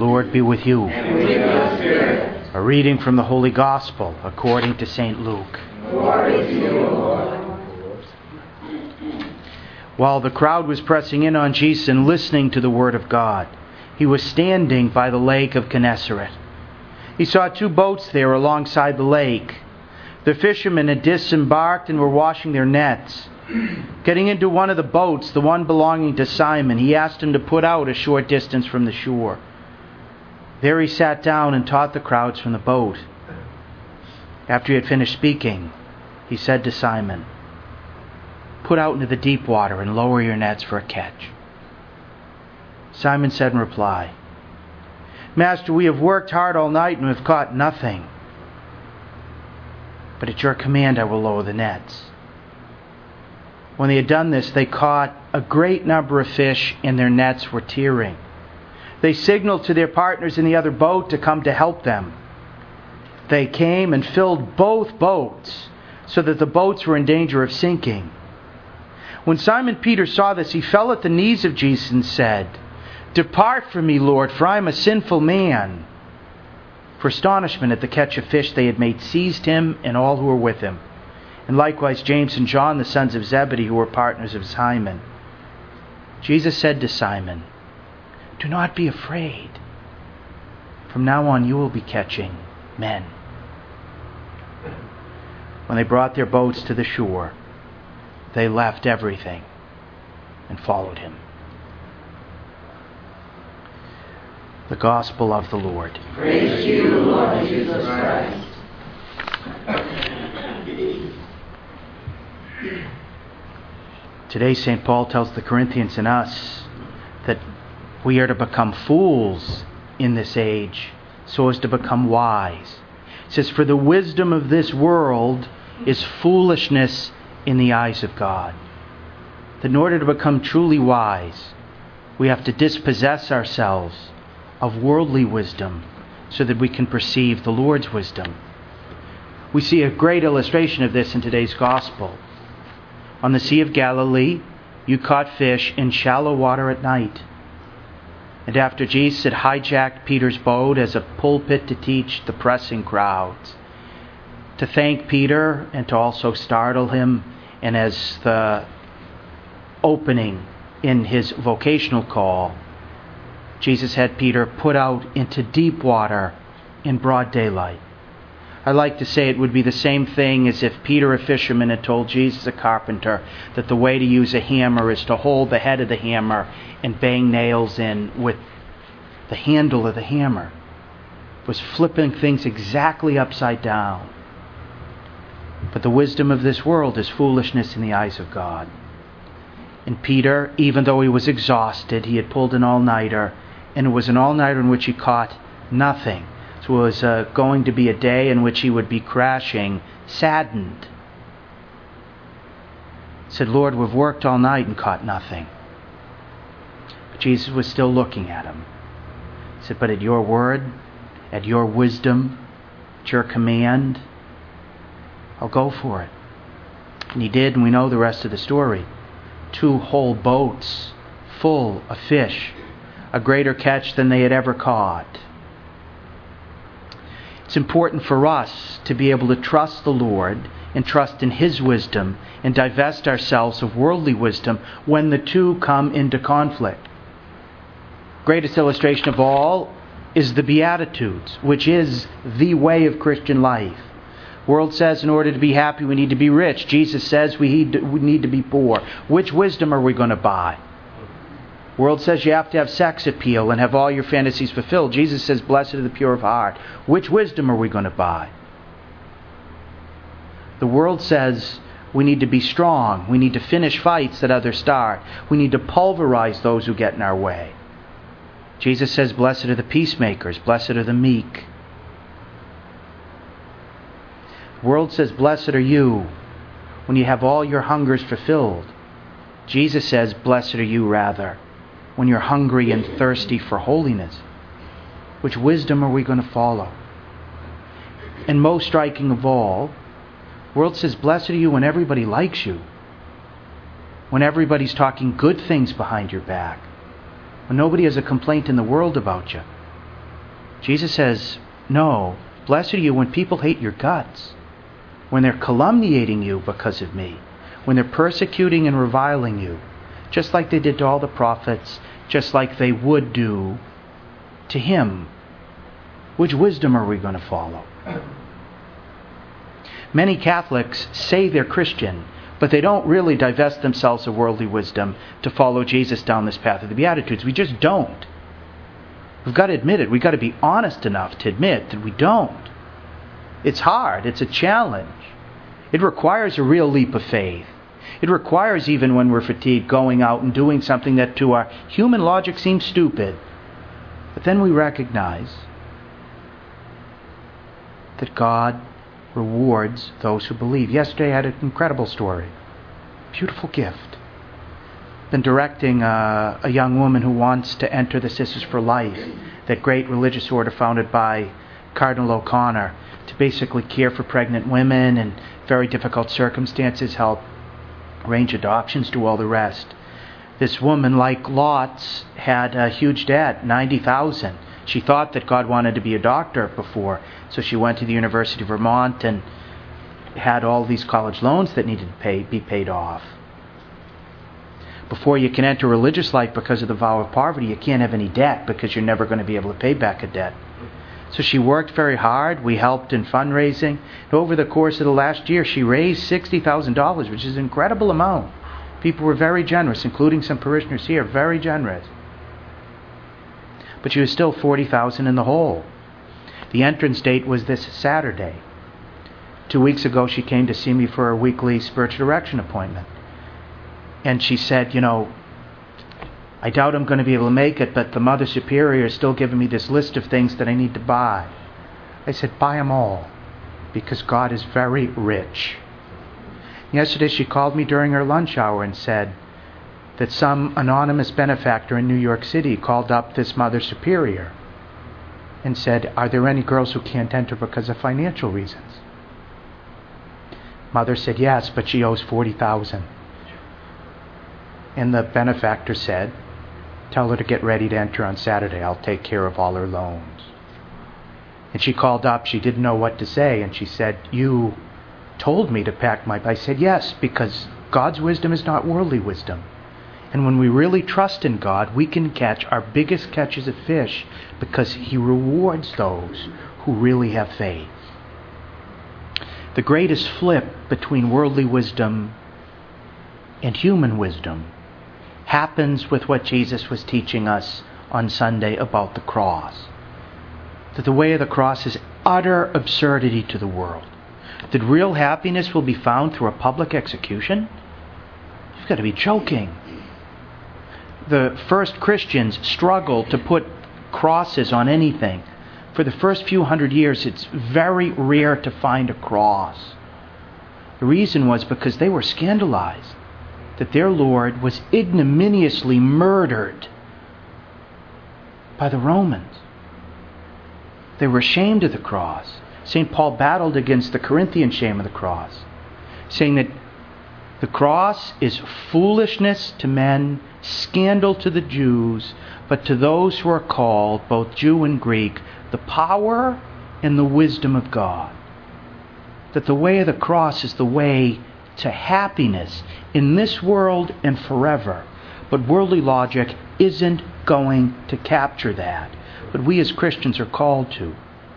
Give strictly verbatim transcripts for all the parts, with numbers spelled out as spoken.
Lord be with you. And with your spirit. A reading from the Holy Gospel according to Saint Luke. Glory to you, Lord. While the crowd was pressing in on Jesus and listening to the word of God, he was standing by the lake of Gennesaret. He saw two boats there alongside the lake. The fishermen had disembarked and were washing their nets. Getting into one of the boats, the one belonging to Simon, he asked him to put out a short distance from the shore. There he sat down and taught the crowds from the boat. After he had finished speaking, he said to Simon, "Put out into the deep water and lower your nets for a catch." Simon said in reply, "Master, we have worked hard all night and have caught nothing. But at your command I will lower the nets." When they had done this, they caught a great number of fish, and their nets were tearing. They signaled to their partners in the other boat to come to help them. They came and filled both boats, so that the boats were in danger of sinking. When Simon Peter saw this, he fell at the knees of Jesus and said, "Depart from me, Lord, for I am a sinful man." For astonishment at the catch of fish they had made seized him and all who were with him, and likewise James and John, the sons of Zebedee, who were partners of Simon. Jesus said to Simon, "Do not be afraid. From now on you will be catching men." When they brought their boats to the shore, they left everything and followed him. The Gospel of the Lord. Praise to you, Lord Jesus Christ. Today, Saint Paul tells the Corinthians and us that we are to become fools in this age so as to become wise. He says, "For the wisdom of this world is foolishness in the eyes of God." That in order to become truly wise, we have to dispossess ourselves of worldly wisdom so that we can perceive the Lord's wisdom. We see a great illustration of this in today's Gospel. On the Sea of Galilee, you caught fish in shallow water at night. And after Jesus had hijacked Peter's boat as a pulpit to teach the pressing crowds, to thank Peter and to also startle him, and as the opening in his vocational call, Jesus had Peter put out into deep water in broad daylight. I like to say it would be the same thing as if Peter, a fisherman, had told Jesus, a carpenter, that the way to use a hammer is to hold the head of the hammer and bang nails in with the handle of the hammer. It was flipping things exactly upside down. But the wisdom of this world is foolishness in the eyes of God. And Peter, even though he was exhausted, he had pulled an all-nighter, and it was an all-nighter in which he caught nothing. So it was uh, going to be a day in which he would be crashing, saddened. He said, "Lord, we've worked all night and caught nothing." But Jesus was still looking at him. He said, "But at your word, at your wisdom, at your command, I'll go for it." And he did, and we know the rest of the story. Two whole boats full of fish, a greater catch than they had ever caught. It's important for us to be able to trust the Lord and trust in His wisdom and divest ourselves of worldly wisdom when the two come into conflict. Greatest illustration of all is the Beatitudes, which is the way of Christian life. The world says in order to be happy we need to be rich. Jesus says we need to be poor. Which wisdom are we going to buy? The world says you have to have sex appeal and have all your fantasies fulfilled. Jesus says, "Blessed are the pure of heart." Which wisdom are we going to buy? The world says we need to be strong. We need to finish fights that others start. We need to pulverize those who get in our way. Jesus says, "Blessed are the peacemakers. Blessed are the meek." The world says, "Blessed are you when you have all your hungers fulfilled." Jesus says, "Blessed are you rather when you're hungry and thirsty for holiness." Which wisdom are we going to follow? And most striking of all, the world says, "Blessed are you when everybody likes you, when everybody's talking good things behind your back, when nobody has a complaint in the world about you." Jesus says, no, blessed are you when people hate your guts, when they're calumniating you because of me, when they're persecuting and reviling you, just like they did to all the prophets, just like they would do to him. Which wisdom are we going to follow? Many Catholics say they're Christian, but they don't really divest themselves of worldly wisdom to follow Jesus down this path of the Beatitudes. We just don't. We've got to admit it. We've got to be honest enough to admit that we don't. It's hard. It's a challenge. It requires a real leap of faith. It requires, even when we're fatigued, going out and doing something that to our human logic seems stupid. But then we recognize that God rewards those who believe. Yesterday I had an incredible story. Beautiful gift. Been directing a, a young woman who wants to enter the Sisters for Life, that great religious order founded by Cardinal O'Connor, to basically care for pregnant women in very difficult circumstances, help arrange adoptions, do all the rest. This woman, like Lot's, had a huge debt, ninety thousand dollars. She thought that God wanted to be a doctor before, so she went to the University of Vermont and had all these college loans that needed to pay, be paid off. Before you can enter religious life because of the vow of poverty, you can't have any debt because you're never going to be able to pay back a debt. So she worked very hard. We helped in fundraising. And over the course of the last year, she raised sixty thousand dollars, which is an incredible amount. People were very generous, including some parishioners here, very generous. But she was still forty thousand dollars in the hole. The entrance date was this Saturday. Two weeks ago, she came to see me for a weekly spiritual direction appointment. And she said, you know, I doubt I'm going to be able to make it, but the Mother Superior is still giving me this list of things that I need to buy. I said, buy them all, because God is very rich. Yesterday she called me during her lunch hour and said that some anonymous benefactor in New York City called up this Mother Superior and said, are there any girls who can't enter because of financial reasons? Mother said, yes, but she owes forty thousand dollars. And the benefactor said, tell her to get ready to enter on Saturday. I'll take care of all her loans. And she called up. She didn't know what to say. And she said, you told me to pack my... I said, yes, because God's wisdom is not worldly wisdom. And when we really trust in God, we can catch our biggest catches of fish because He rewards those who really have faith. The greatest flip between worldly wisdom and human wisdom happens with what Jesus was teaching us on Sunday about the cross. That the way of the cross is utter absurdity to the world. That real happiness will be found through a public execution? You've got to be joking. The first Christians struggled to put crosses on anything. For the first few hundred years, it's very rare to find a cross. The reason was because they were scandalized that their Lord was ignominiously murdered by the Romans. They were ashamed of the cross. Saint Paul battled against the Corinthian shame of the cross, saying that the cross is foolishness to men, scandal to the Jews, but to those who are called, both Jew and Greek, the power and the wisdom of God. That the way of the cross is the way to happiness in this world and forever. But worldly logic isn't going to capture that. But we as Christians are called to.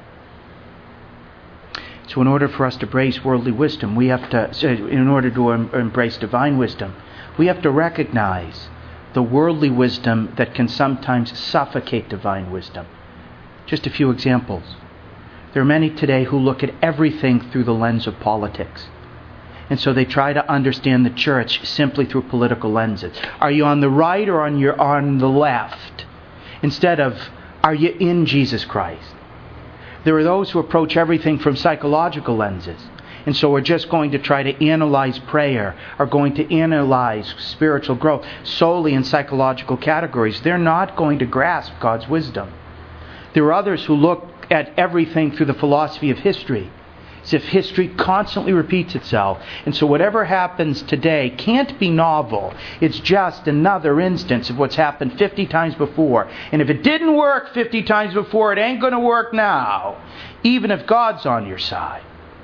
So in order for us to embrace worldly wisdom, we have to, in order to embrace divine wisdom, we have to recognize the worldly wisdom that can sometimes suffocate divine wisdom. Just a few examples. There are many today who look at everything through the lens of politics. And so they try to understand the church simply through political lenses. Are you on the right or on your on the left? Instead of, are you in Jesus Christ? There are those who approach everything from psychological lenses. And so we're just going to try to analyze prayer, are going to analyze spiritual growth solely in psychological categories. They're not going to grasp God's wisdom. There are others who look at everything through the philosophy of history As if history constantly repeats itself. And so whatever happens today can't be novel. It's just another instance of what's happened fifty times before. And if it didn't work fifty times before, it ain't going to work now, even if God's on your side.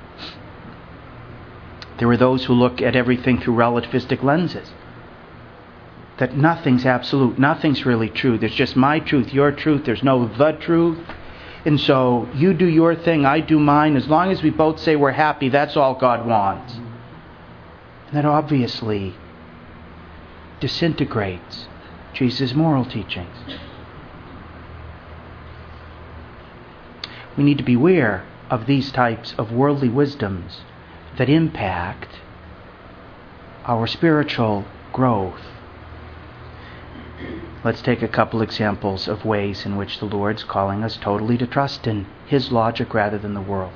There are those who look at everything through relativistic lenses. That nothing's absolute, nothing's really true. There's just my truth, your truth. There's no the truth. And so you do your thing, I do mine. As long as we both say we're happy, that's all God wants. And that obviously disintegrates Jesus' moral teachings. We need to beware of these types of worldly wisdoms that impact our spiritual growth. Let's take a couple examples of ways in which the Lord's calling us totally to trust in His logic rather than the world.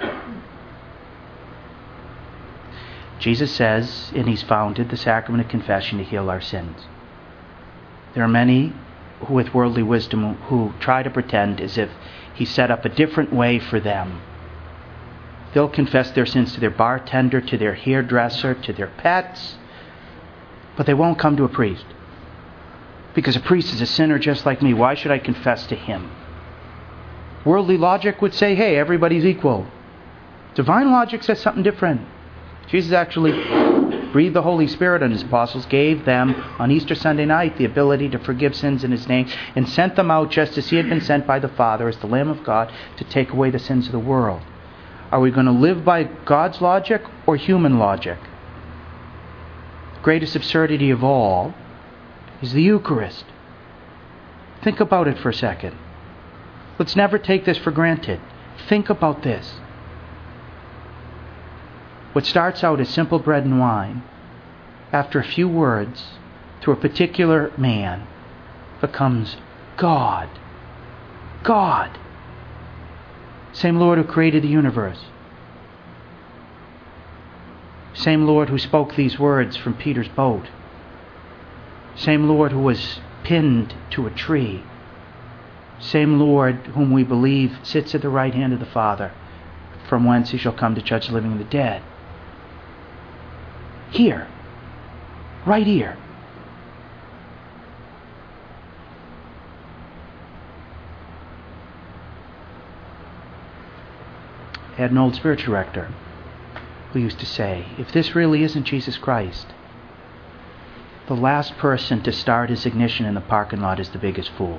Jesus says, and He's founded the sacrament of confession to heal our sins. There are many who, with worldly wisdom, who try to pretend as if He set up a different way for them. They'll confess their sins to their bartender, to their hairdresser, to their pets, but they won't come to a priest. Because a priest is a sinner just like me. Why should I confess to him? Worldly logic would say, hey, everybody's equal. Divine logic says something different. Jesus actually breathed the Holy Spirit on His apostles, gave them on Easter Sunday night the ability to forgive sins in His name, and sent them out just as He had been sent by the Father as the Lamb of God to take away the sins of the world. Are we going to live by God's logic or human logic? The greatest absurdity of all is the Eucharist. Think about it for a second. Let's never take this for granted. Think about this. What starts out as simple bread and wine, after a few words, through a particular man, becomes God. God. Same Lord who created the universe. Same Lord who spoke these words from Peter's boat. Same Lord who was pinned to a tree. Same Lord whom we believe sits at the right hand of the Father, from whence He shall come to judge the living and the dead. Here. Right here. I had an old spiritual director who used to say, if this really isn't Jesus Christ, the last person to start his ignition in the parking lot is the biggest fool.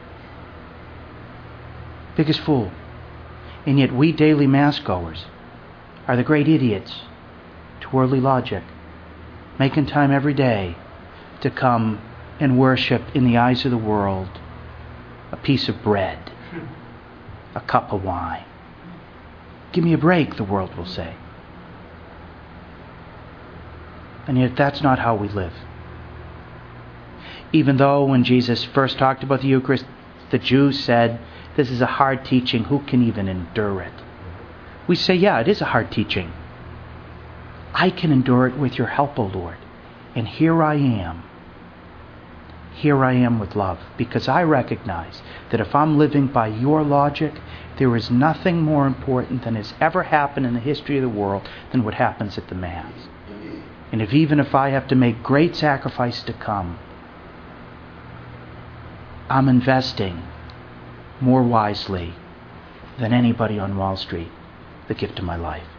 Biggest fool. And yet we daily Mass goers are the great idiots to worldly logic, making time every day to come and worship in the eyes of the world a piece of bread, a cup of wine. Give me a break, the world will say. And yet that's not how we live. Even though when Jesus first talked about the Eucharist, the Jews said, this is a hard teaching, who can even endure it? We say, yeah, it is a hard teaching. I can endure it with your help, O Lord. And here I am. Here I am with love, because I recognize that if I'm living by your logic, there is nothing more important than has ever happened in the history of the world than what happens at the Mass. And if even if I have to make great sacrifice to come, I'm investing more wisely than anybody on Wall Street the gift of my life.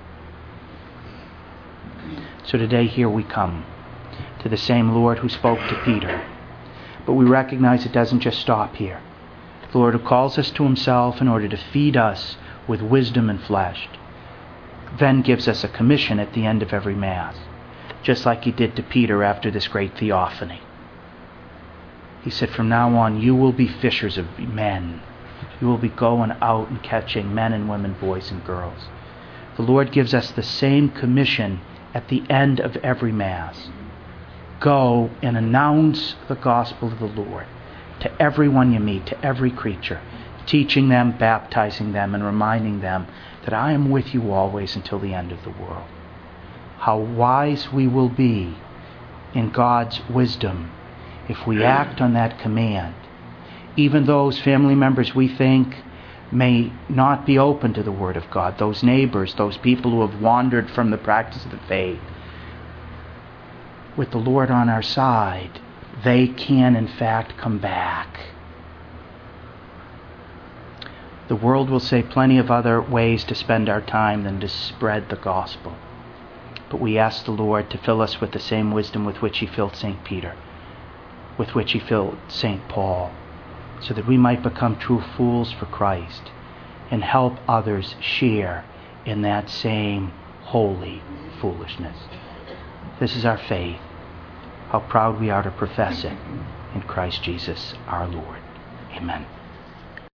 So today here we come to the same Lord who spoke to Peter. But we recognize it doesn't just stop here. The Lord who calls us to Himself in order to feed us with wisdom and flesh, then gives us a commission at the end of every Mass, just like He did to Peter after this great theophany. He said, from now on you will be fishers of men. You will be going out and catching men and women, boys and girls. The Lord gives us the same commission at the end of every Mass. Go and announce the gospel of the Lord to everyone you meet, to every creature, teaching them, baptizing them, and reminding them that I am with you always until the end of the world. How wise we will be in God's wisdom if we act on that command. Even those family members we think may not be open to the Word of God. Those neighbors, those people who have wandered from the practice of the faith, with the Lord on our side, they can in fact come back. The world will say plenty of other ways to spend our time than to spread the gospel. But we ask the Lord to fill us with the same wisdom with which He filled Saint Peter, with which He filled Saint Paul, so that we might become true fools for Christ and help others share in that same holy foolishness. This is our faith. How proud we are to profess it in Christ Jesus our Lord. Amen.